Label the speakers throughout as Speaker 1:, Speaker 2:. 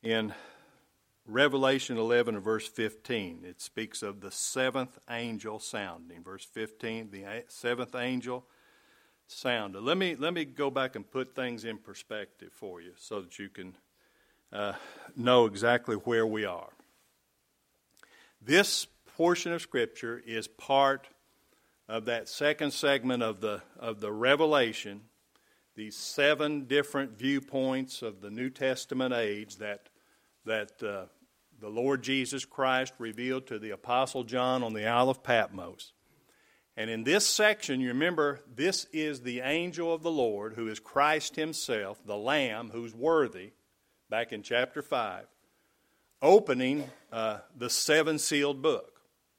Speaker 1: in Revelation 11 and verse 15. It speaks of the seventh angel sounding. Verse 15, the seventh angel sounded. Let me go back and put things in perspective for you so that you can know exactly where we are. This portion of Scripture is part of that second segment of the Revelation, these 7 different viewpoints of the New Testament age that the Lord Jesus Christ revealed to the Apostle John on the Isle of Patmos. And in this section, you remember, this is the angel of the Lord, who is Christ himself, the Lamb who's worthy, back in chapter 5, opening the 7-sealed book.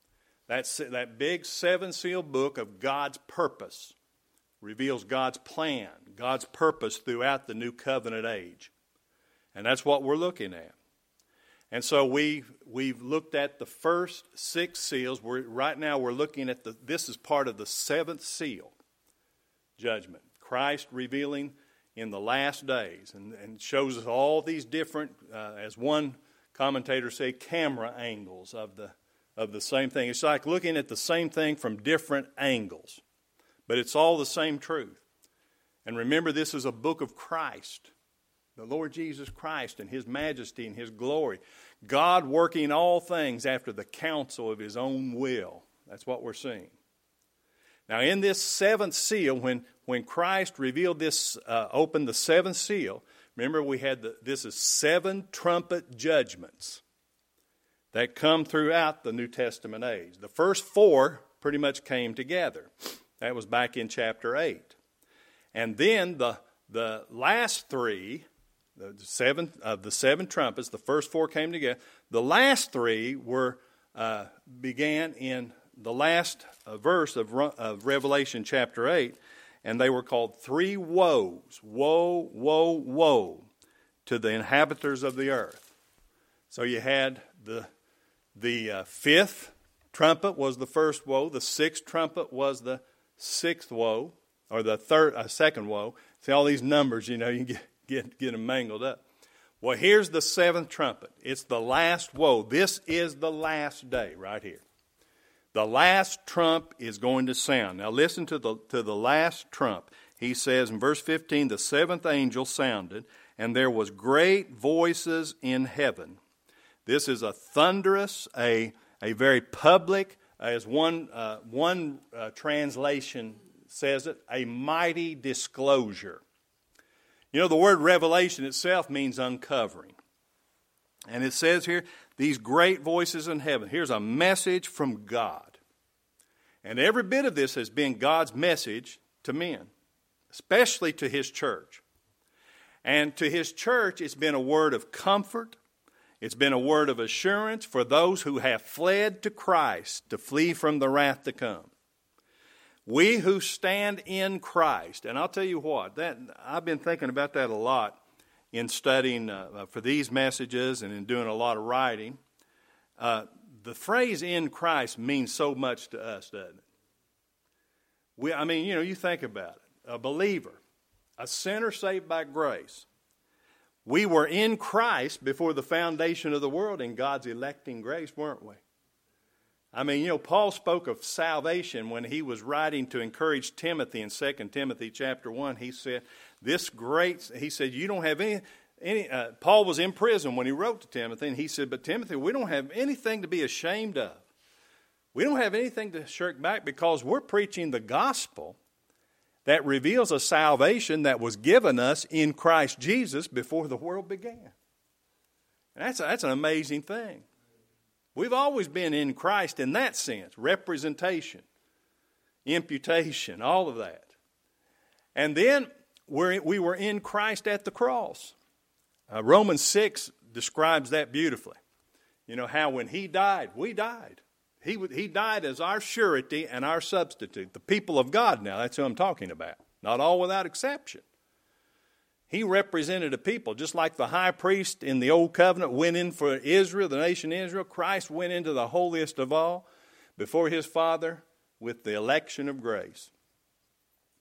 Speaker 1: That big 7-sealed book of God's purpose reveals God's plan, God's purpose throughout the New Covenant age. And that's what we're looking at. And so we've looked at the first 6 seals. Right now we're looking at this is part of the 7th seal, judgment. Christ revealing in the last days, and shows us all these different, as one commentator said, camera angles of the same thing. It's like looking at the same thing from different angles, but it's all the same truth. And remember, this is a book of Christ, the Lord Jesus Christ and His majesty and His glory. God working all things after the counsel of His own will. That's what we're seeing. Now in this 7th seal, when Christ revealed this, opened the 7th seal, remember we had this is 7 trumpet judgments that come throughout the New Testament age. The first 4 pretty much came together. That was back in chapter 8. And then the last 3, the 7 trumpets, the first 4 came together. The last 3 began in the last verse of Revelation chapter 8, and they were called 3 woes. Woe, woe, woe to the inhabitants of the earth. So you had the 5th trumpet was the first woe. The 6th trumpet was the 6th woe, or the second woe. See all these numbers, you can get them mangled up. Well, here's the 7th trumpet. It's the last woe. This is the last day right here. The last trump is going to sound. Now listen to the last trump. He says in verse 15, the 7th angel sounded, and there was great voices in heaven. This is a thunderous, a very public, as one translation says it, a mighty disclosure. The word revelation itself means uncovering. And it says here, these great voices in heaven. Here's a message from God. And every bit of this has been God's message to men, especially to His church. And to His church, it's been a word of comfort. It's been a word of assurance for those who have fled to Christ to flee from the wrath to come. We who stand in Christ, and I'll tell you what, I've been thinking about that a lot in studying for these messages and in doing a lot of writing. The phrase "in Christ" means so much to us, doesn't it? You think about it. A believer, a sinner saved by grace. We were in Christ before the foundation of the world in God's electing grace, weren't we? Paul spoke of salvation when he was writing to encourage Timothy in 2 Timothy chapter 1. He said, you don't have any Paul was in prison when he wrote to Timothy, and he said, but Timothy, we don't have anything to be ashamed of. We don't have anything to shirk back because we're preaching the gospel that reveals a salvation that was given us in Christ Jesus before the world began. And that's an amazing thing. We've always been in Christ in that sense, representation, imputation, all of that. And then we were in Christ at the cross. Romans 6 describes that beautifully. How when He died, we died. He died as our surety and our substitute. The people of God now, that's who I'm talking about. Not all without exception. He represented a people, just like the high priest in the Old Covenant went in for Israel, the nation Israel. Christ went into the holiest of all before His Father with the election of grace.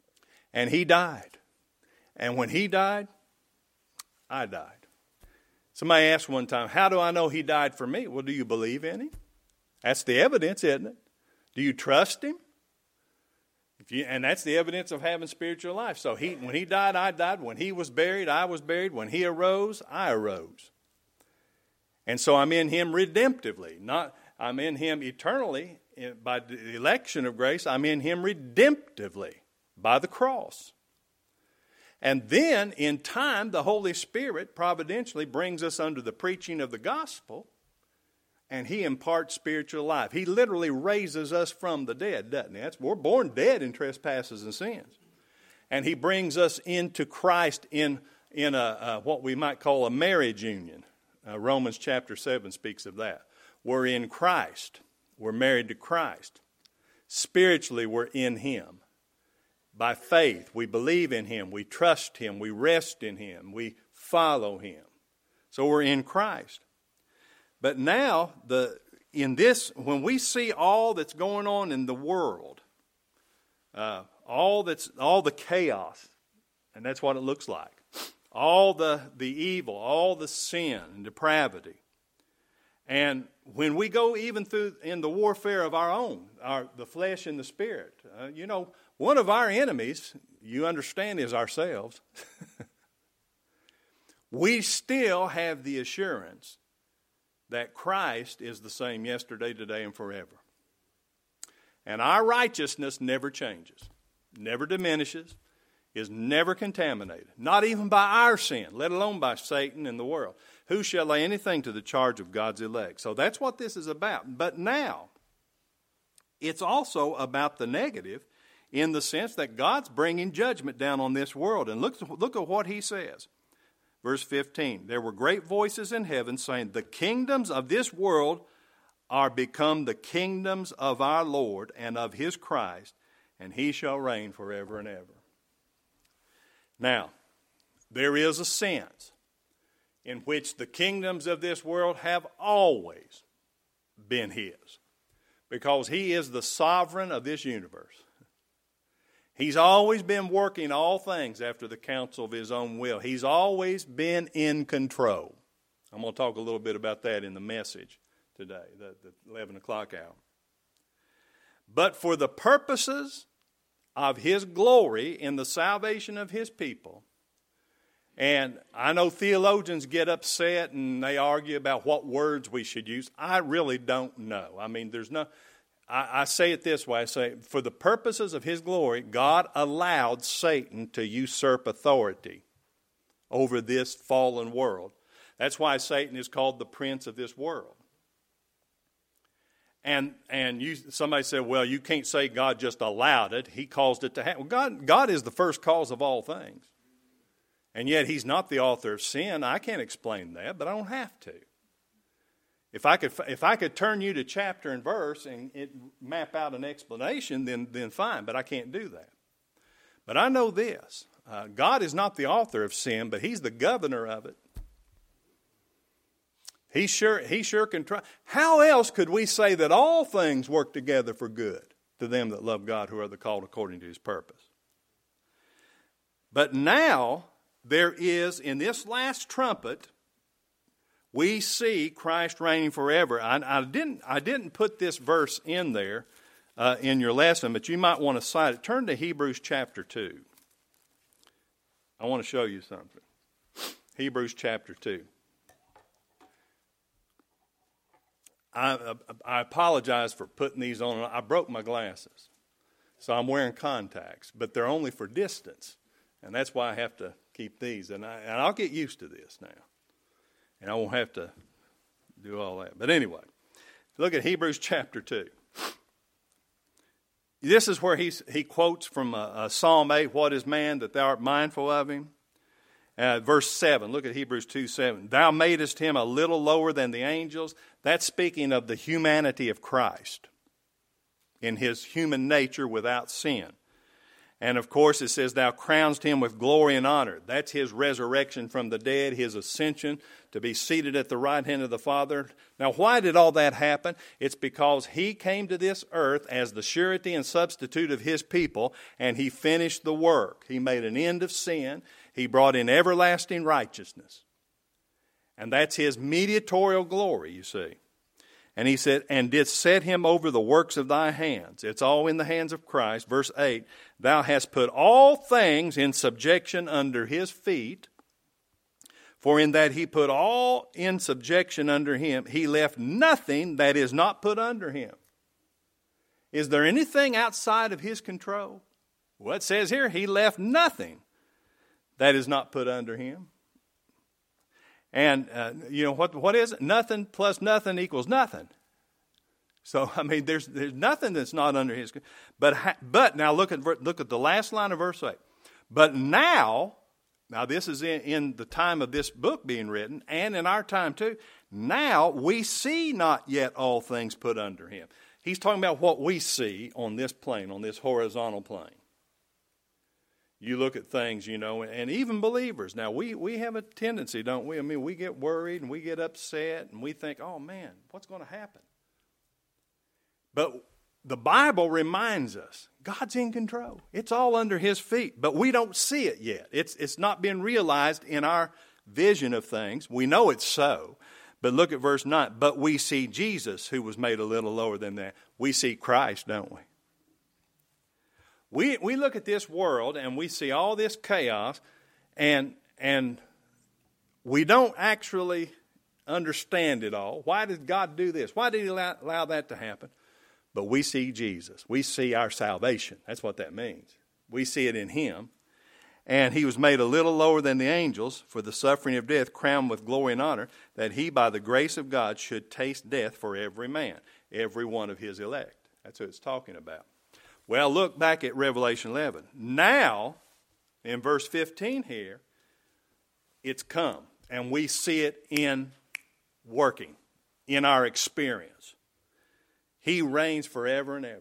Speaker 1: And He died. And when He died, I died. Somebody asked one time, how do I know he died for me? Well, do you believe in him? That's the evidence, isn't it? Do you trust him? And that's the evidence of having spiritual life. So when he died, I died. When he was buried, I was buried. When he arose, I arose. And so I'm in him redemptively. I'm in him eternally by the election of grace. I'm in him redemptively by the cross. And then in time, the Holy Spirit providentially brings us under the preaching of the gospel, and he imparts spiritual life. He literally raises us from the dead, doesn't he? We're born dead in trespasses and sins. And he brings us into Christ in what we might call a marriage union. Romans chapter 7 speaks of that. We're in Christ. We're married to Christ. Spiritually, we're in him. By faith, we believe in him. We trust him. We rest in him. We follow him. So we're in Christ. But now, when we see all that's going on in the world, all the chaos, and that's what it looks like, all the evil, all the sin and depravity, and when we go even through in the warfare of our own, the flesh and the spirit, one of our enemies, you understand, is ourselves. We still have the assurance that Christ is the same yesterday, today, and forever. And our righteousness never changes, never diminishes, is never contaminated, not even by our sin, let alone by Satan and the world. Who shall lay anything to the charge of God's elect? So that's what this is about. But now, it's also about the negative in the sense that God's bringing judgment down on this world. And look at what he says. Verse 15, there were great voices in heaven saying, the kingdoms of this world are become the kingdoms of our Lord and of his Christ, and he shall reign forever and ever. Now, there is a sense in which the kingdoms of this world have always been his, because he is the sovereign of this universe. He's always been working all things after the counsel of his own will. He's always been in control. I'm going to talk a little bit about that in the message today, the 11 o'clock hour. But for the purposes of his glory in the salvation of his people, and I know theologians get upset and they argue about what words we should use. I really don't know. I mean, I say it this way. I say, for the purposes of his glory, God allowed Satan to usurp authority over this fallen world. That's why Satan is called the prince of this world. And somebody said, well, you can't say God just allowed it. He caused it to happen. Well, God is the first cause of all things. And yet he's not the author of sin. I can't explain that, but I don't have to. If I could turn you to chapter and verse and it map out an explanation, then fine, but I can't do that. But I know this. God is not the author of sin, but he's the governor of it. He sure can try. How else could we say that all things work together for good to them that love God, who are the called according to his purpose? But now there is, in this last trumpet, we see Christ reigning forever. I didn't put this verse in there in your lesson, but you might want to cite it. Turn to Hebrews chapter 2. I want to show you something. Hebrews chapter 2. I apologize for putting these on. I broke my glasses, so I'm wearing contacts, but they're only for distance, and that's why I have to keep these. And I'll get used to this now, and I won't have to do all that. But anyway, look at Hebrews chapter 2. This is where he quotes from Psalm 8, what is man that thou art mindful of him? Verse 7, look at Hebrews 2:7. Thou madest him a little lower than the angels. That's speaking of the humanity of Christ in his human nature without sin. And of course it says, thou crownest him with glory and honor. That's his resurrection from the dead, his ascension to be seated at the right hand of the Father. Now why did all that happen? It's because he came to this earth as the surety and substitute of his people, and he finished the work. He made an end of sin. He brought in everlasting righteousness. And that's his mediatorial glory, you see. And he said, and did set him over the works of thy hands. It's all in the hands of Christ. Verse 8, thou hast put all things in subjection under his feet. For in that he put all in subjection under him, he left nothing that is not put under him. Is there anything outside of his control? Well, it says here, he left nothing that is not put under him. And, what is it? Nothing plus nothing equals nothing. So, I mean, there's nothing that's not under his control. But now look at the last line of verse 8. But now this is in the time of this book being written, and in our time too. Now we see not yet all things put under him. He's talking about what we see on this plane, on this horizontal plane. You look at things, and even believers. Now, we have a tendency, don't we? I mean, we get worried and we get upset and we think, oh, man, what's going to happen? But the Bible reminds us, God's in control. It's all under his feet, but we don't see it yet. It's not been realized in our vision of things. We know it's so. But look at verse 9. But we see Jesus, who was made a little lower than that. We see Christ, don't we? We look at this world and we see all this chaos, and we don't actually understand it all. Why did God do this? Why did he allow that to happen? But we see Jesus. We see our salvation. That's what that means. We see it in him. And he was made a little lower than the angels for the suffering of death, crowned with glory and honor, that he by the grace of God should taste death for every man, every one of his elect. That's what it's talking about. Well, look back at Revelation 11. Now, in verse 15 here, it's come, and we see it in working, in our experience. He reigns forever and ever.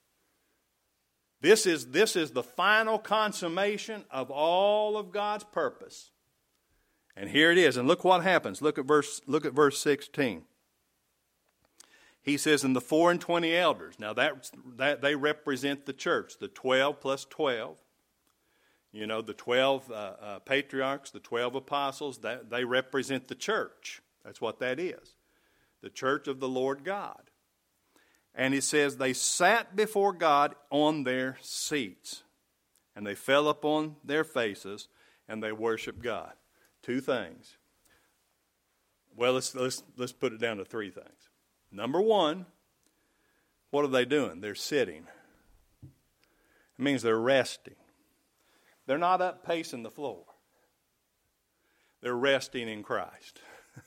Speaker 1: This is the final consummation of all of God's purpose. And here it is, and look what happens. Look at verse 16. He says, and the 24 elders. Now that they represent the church, the 12 plus 12. The 12 patriarchs, the 12 apostles, they represent the church. That's what that is. The church of the Lord God. And it says they sat before God on their seats. And they fell upon their faces and they worshiped God. Two things. Well, let's put it down to three things. Number one, what are they doing? They're sitting. It means they're resting. They're not up pacing the floor. They're resting in Christ.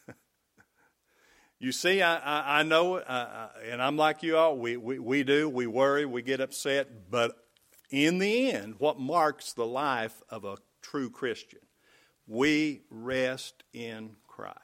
Speaker 1: You see, I know, and I'm like you all, we worry, we get upset, but in the end, what marks the life of a true Christian? We rest in Christ.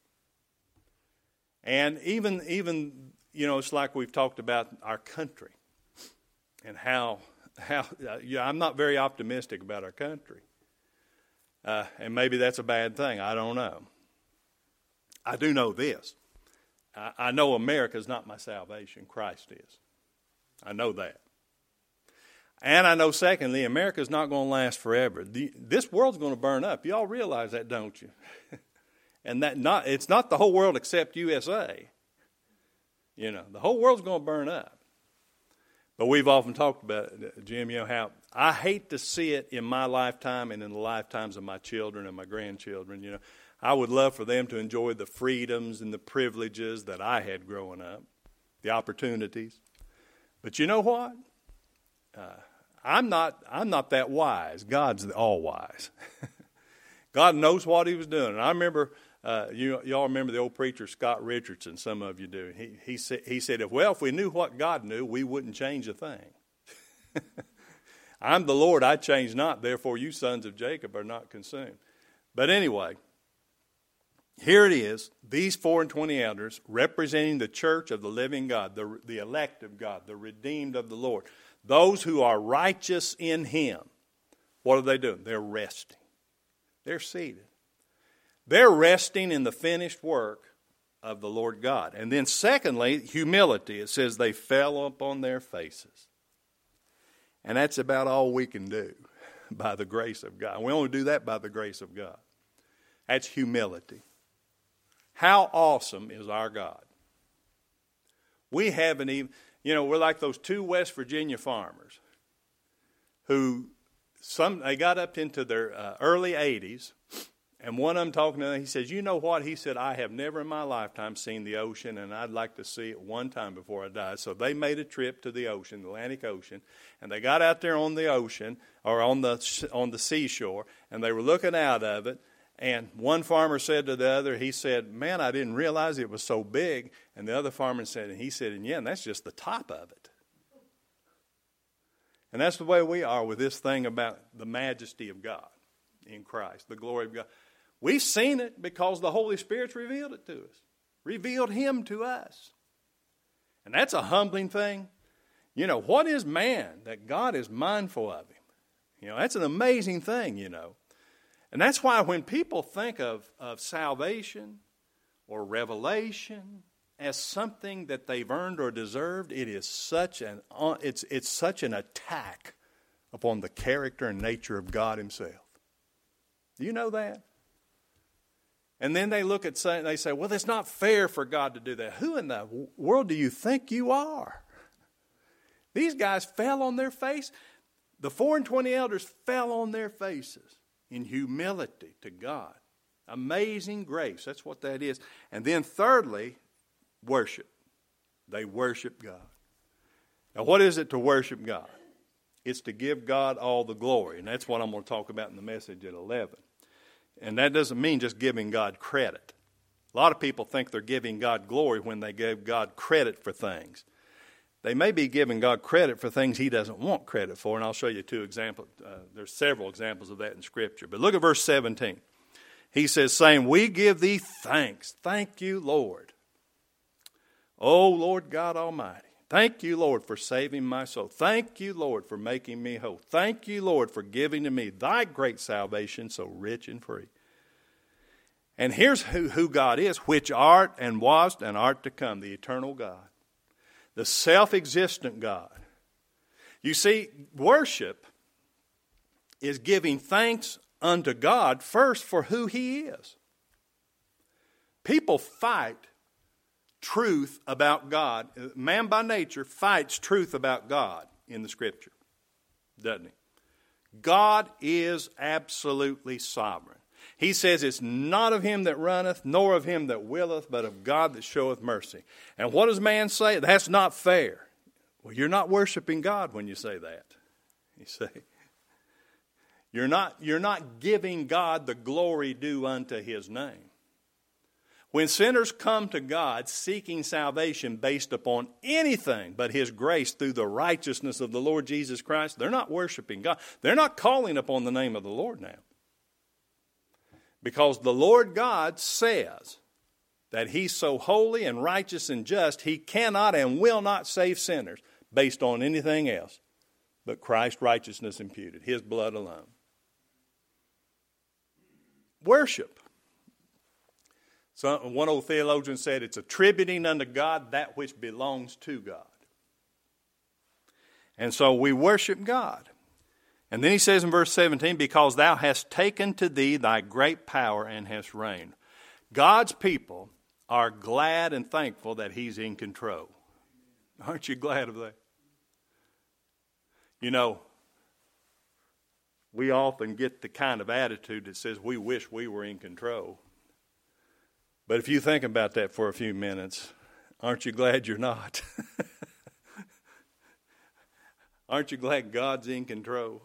Speaker 1: And even it's like we've talked about our country and how I'm not very optimistic about our country. And maybe that's a bad thing. I don't know. I do know this. I know America's not my salvation. Christ is. I know that. And I know, secondly, America's not going to last forever. This world's going to burn up. You all realize that, don't you? And it's not the whole world except USA. The whole world's going to burn up. But we've often talked about it, Jim, how I hate to see it in my lifetime and in the lifetimes of my children and my grandchildren. I would love for them to enjoy the freedoms and the privileges that I had growing up, the opportunities. But you know what? I'm not that wise. God's the all-wise. God knows what he was doing. And I remember, y'all remember the old preacher Scott Richardson, some of you do. He said, if we knew what God knew, we wouldn't change a thing. I'm the Lord, I change not, therefore you sons of Jacob are not consumed. But anyway, here it is, these 24 elders representing the church of the living God, the elect of God, the redeemed of the Lord, those who are righteous in him. What are they doing? They're resting. They're seated. They're resting in the finished work of the Lord God. And then secondly, humility. It says they fell upon their faces. And that's about all we can do by the grace of God. We only do that by the grace of God. That's humility. How awesome is our God? We haven't even, we're like those two West Virginia farmers who they got up into their early 80s, and one of them talking to them, he says, you know what? He said, I have never in my lifetime seen the ocean, and I'd like to see it one time before I die. So they made a trip to the ocean, the Atlantic Ocean, and they got out there on the ocean, or on the seashore, and they were looking out of it, and one farmer said to the other, he said, man, I didn't realize it was so big. And the other farmer said, and that's just the top of it. And that's the way we are with this thing about the majesty of God in Christ, the glory of God. We've seen it because the Holy Spirit's revealed it to us, revealed Him to us. And that's a humbling thing. What is man that God is mindful of him? That's an amazing thing, And that's why when people think of salvation or revelation as something that they've earned or deserved, it is such it's such an attack upon the character and nature of God Himself. Do you know that? And then they look at they say, well, it's not fair for God to do that. Who in the world do you think you are? These guys fell on their face. The 24 elders fell on their faces in humility to God. Amazing grace. That's what that is. And then thirdly, worship. They worship God. Now, what is it to worship God? It's to give God all the glory. And that's what I'm going to talk about in the message at 11. And that doesn't mean just giving God credit. A lot of people think they're giving God glory when they give God credit for things. They may be giving God credit for things He doesn't want credit for, and I'll show you two examples. There's several examples of that in Scripture. But look at verse 17. He says, saying, we give Thee thanks. Thank You, Lord. O Lord God Almighty. Thank You, Lord, for saving my soul. Thank You, Lord, for making me whole. Thank You, Lord, for giving to me Thy great salvation so rich and free. And here's who God is, which art and wast and art to come, the eternal God. The self-existent God. You see, worship is giving thanks unto God first for who He is. People fight truth about God. Man by nature fights truth about God in the Scripture, doesn't he? God is absolutely sovereign. He says it's not of him that runneth, nor of him that willeth, but of God that showeth mercy. And what does man say? That's not fair. Well, you're not worshiping God when you say that. You say, you're not giving God the glory due unto His name. When sinners come to God seeking salvation based upon anything but His grace through the righteousness of the Lord Jesus Christ, they're not worshiping God. They're not calling upon the name of the Lord now. Because the Lord God says that He's so holy and righteous and just, He cannot and will not save sinners based on anything else but Christ's righteousness imputed, His blood alone. Worship. So one old theologian said it's attributing unto God that which belongs to God. And so we worship God. And then he says in verse 17, because Thou hast taken to Thee Thy great power and hast reigned. God's people are glad and thankful that He's in control. Aren't you glad of that? We often get the kind of attitude that says we wish we were in control. But if you think about that for a few minutes, aren't you glad you're not? Aren't you glad God's in control?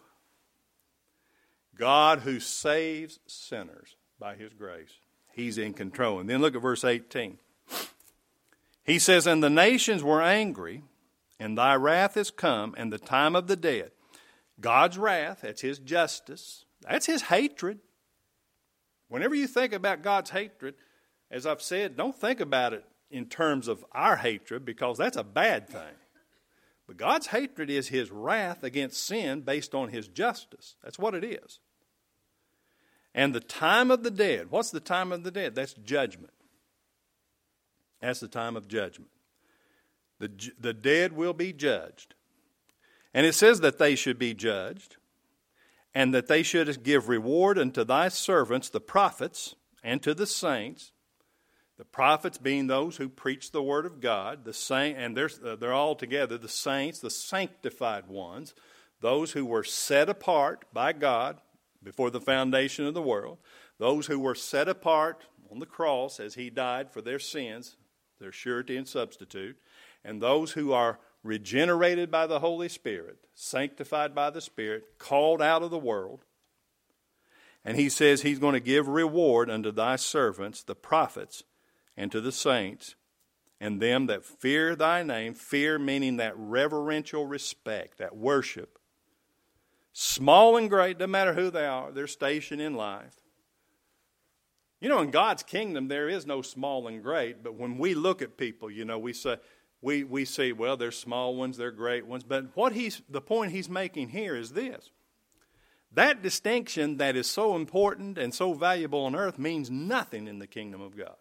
Speaker 1: God who saves sinners by His grace. He's in control. And then look at verse 18. He says, and the nations were angry, and Thy wrath is come, and the time of the dead. God's wrath, that's His justice. That's His hatred. Whenever you think about God's hatred, as I've said, don't think about it in terms of our hatred, because that's a bad thing. But God's hatred is His wrath against sin based on His justice. That's what it is. And the time of the dead. What's the time of the dead? That's judgment. That's the time of judgment. The dead will be judged. And it says that they should be judged, and that they should give reward unto Thy servants, the prophets, and to the saints. The prophets being those who preach the word of God, the saint, and they're all together, the saints, the sanctified ones, those who were set apart by God before the foundation of the world, those who were set apart on the cross as he died for their sins, their surety and substitute, and those who are regenerated by the Holy Spirit, sanctified by the Spirit, called out of the world. And he says he's going to give reward unto thy servants, the prophets, and to the saints, and them that fear thy name, fear meaning that reverential respect, that worship. Small and great, no matter who they are, their station in life. You know, in God's kingdom, there is no small and great, but when we look at people, you know, we say, well, there's small ones, they're great ones, but the point he's making here is this. That distinction that is so important and so valuable on earth means nothing in the kingdom of God.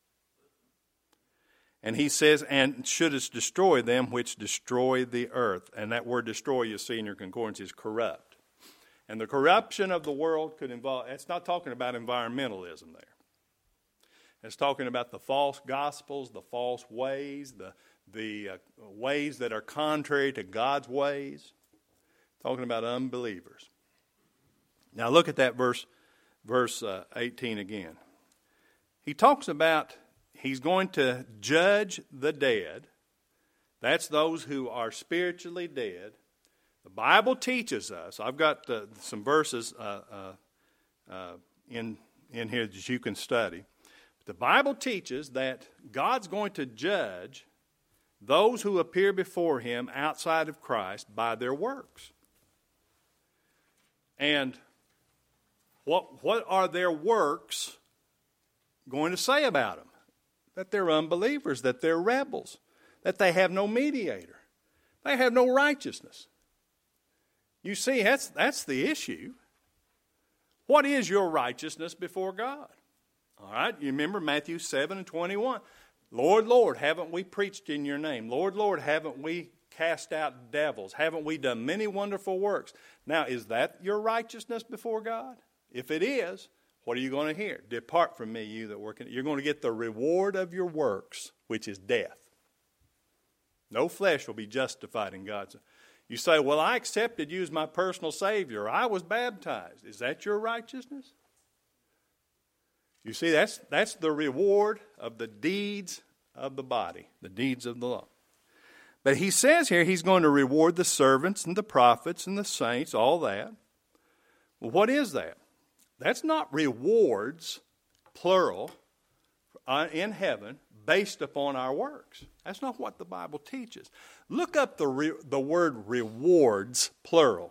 Speaker 1: And he says, and shouldest destroy them which destroy the earth. And that word destroy, you see in your concordance, is corrupt. And the corruption of the world could involve, it's not talking about environmentalism there. It's talking about the false gospels, the false ways, the ways that are contrary to God's ways. Talking about unbelievers. Now look at that verse 18 again. He talks about he's going to judge the dead. That's those who are spiritually dead. The Bible teaches us. I've got some verses in here that you can study. The Bible teaches that God's going to judge those who appear before him outside of Christ by their works. And what are their works going to say about them? That they're unbelievers, that they're rebels, that they have no mediator. They have no righteousness. You see, that's the issue. What is your righteousness before God? All right, you remember Matthew 7:21. Lord, Lord, haven't we preached in your name? Lord, Lord, haven't we cast out devils? Haven't we done many wonderful works? Now, is that your righteousness before God? If it is, what are you going to hear? Depart from me, you that work in it. You're going to get the reward of your works, which is death. No flesh will be justified in God's. You say, well, I accepted you as my personal Savior. I was baptized. Is that your righteousness? You see, that's the reward of the deeds of the body, the deeds of the law. But he says here he's going to reward the servants and the prophets and the saints, all that. Well, what is that? That's not rewards, plural, in heaven based upon our works. That's not what the Bible teaches. Look up the word rewards, plural.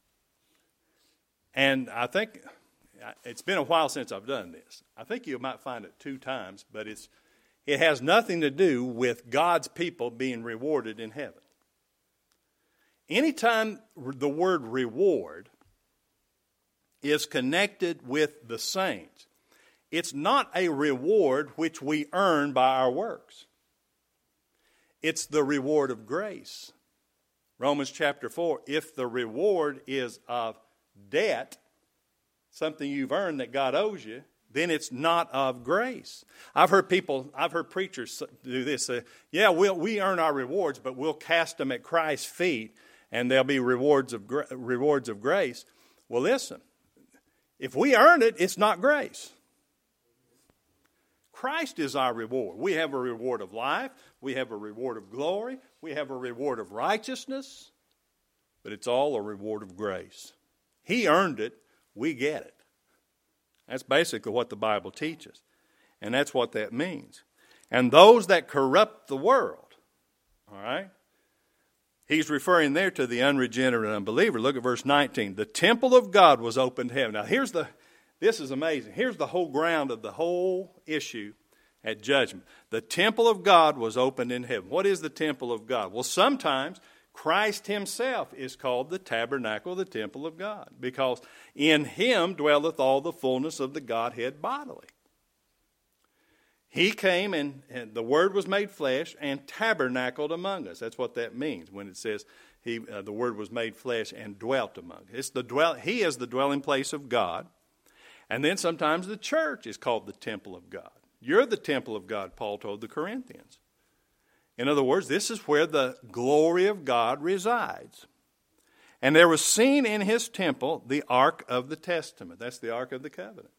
Speaker 1: And I think it's been a while since I've done this. I think you might find it 2 times, but it has nothing to do with God's people being rewarded in heaven. Anytime the word reward is connected with the saints, it's not a reward which we earn by our works. It's the reward of grace. Romans chapter 4, if the reward is of debt, something you've earned that God owes you, then it's not of grace. I've heard preachers do this. Say, yeah, we earn our rewards, but we'll cast them at Christ's feet, and there'll be rewards of grace. Well, listen, if we earn it, it's not grace. Christ is our reward. We have a reward of life. We have a reward of glory. We have a reward of righteousness. But it's all a reward of grace. He earned it. We get it. That's basically what the Bible teaches. And that's what that means. And those that corrupt the world, all right? He's referring there to the unregenerate unbeliever. Look at verse 19. The temple of God was opened to heaven. Now this is amazing. Here's the whole ground of the whole issue at judgment. The temple of God was opened in heaven. What is the temple of God? Well, sometimes Christ himself is called the tabernacle, the temple of God, because in him dwelleth all the fullness of the Godhead bodily. He came and the Word was made flesh and tabernacled among us. That's what that means when it says the Word was made flesh and dwelt among us. He is the dwelling place of God. And then sometimes the church is called the temple of God. You're the temple of God, Paul told the Corinthians. In other words, this is where the glory of God resides. And there was seen in his temple the Ark of the Testament. That's the Ark of the Covenant.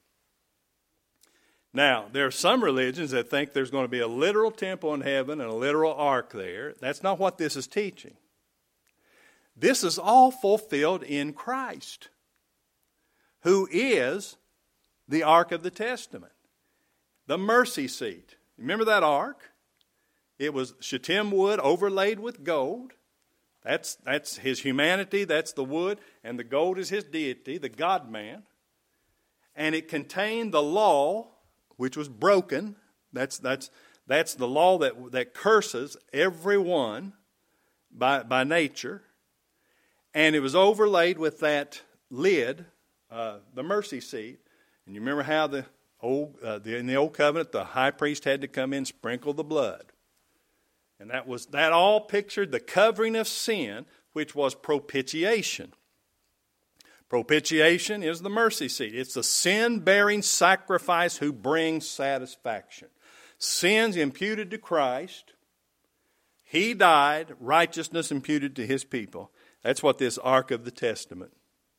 Speaker 1: Now, there are some religions that think there's going to be a literal temple in heaven and a literal ark there. That's not what this is teaching. This is all fulfilled in Christ, who is the Ark of the Testament, the mercy seat. Remember that ark? It was shittim wood overlaid with gold. That's his humanity, that's the wood, and the gold is his deity, the God-man. And it contained the law, which was broken. That's the law that curses everyone by nature. And it was overlaid with that lid, the mercy seat. And you remember how in the old covenant, the high priest had to come in and sprinkle the blood. And that all pictured the covering of sin, which was propitiation. Propitiation is the mercy seat. It's the sin-bearing sacrifice who brings satisfaction. Sins imputed to Christ. He died, righteousness imputed to his people. That's what this Ark of the Testament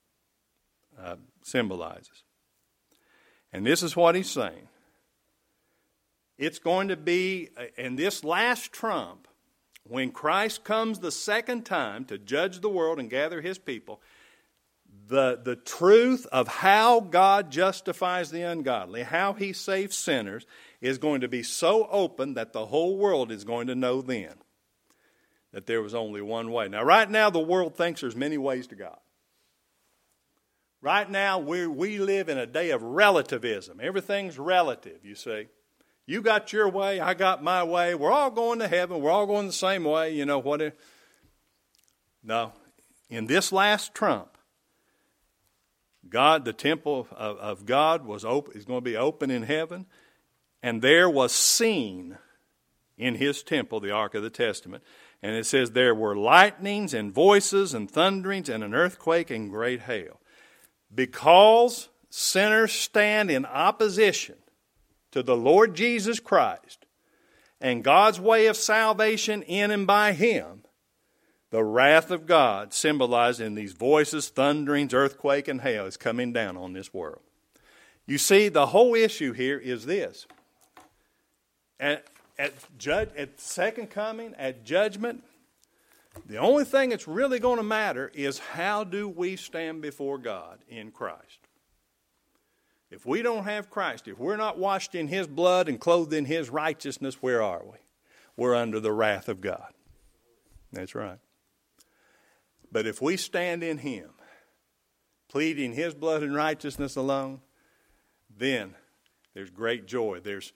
Speaker 1: symbolizes. And this is what he's saying. It's going to be, in this last trump, when Christ comes the second time to judge the world and gather his people, the truth of how God justifies the ungodly, how he saves sinners, is going to be so open that the whole world is going to know then that there was only one way. Now, right now, the world thinks there's many ways to God. Right now, we live in a day of relativism. Everything's relative, you see. You got your way, I got my way. We're all going to heaven. We're all going the same way. You know what? No. In this last trump, God, the temple of God is going to be open in heaven. And there was seen in his temple the Ark of the Testament. And it says there were lightnings and voices and thunderings and an earthquake and great hail. Because sinners stand in opposition to the Lord Jesus Christ and God's way of salvation in and by him, the wrath of God, symbolized in these voices, thunderings, earthquake, and hail, is coming down on this world. You see, the whole issue here is this. At second coming, at judgment, the only thing that's really going to matter is how do we stand before God in Christ. If we don't have Christ, if we're not washed in his blood and clothed in his righteousness, where are we? We're under the wrath of God. That's right. But if we stand in him, pleading his blood and righteousness alone, then there's great joy. There's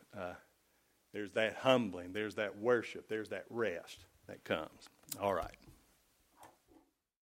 Speaker 1: that humbling. There's that worship. There's that rest that comes. All right.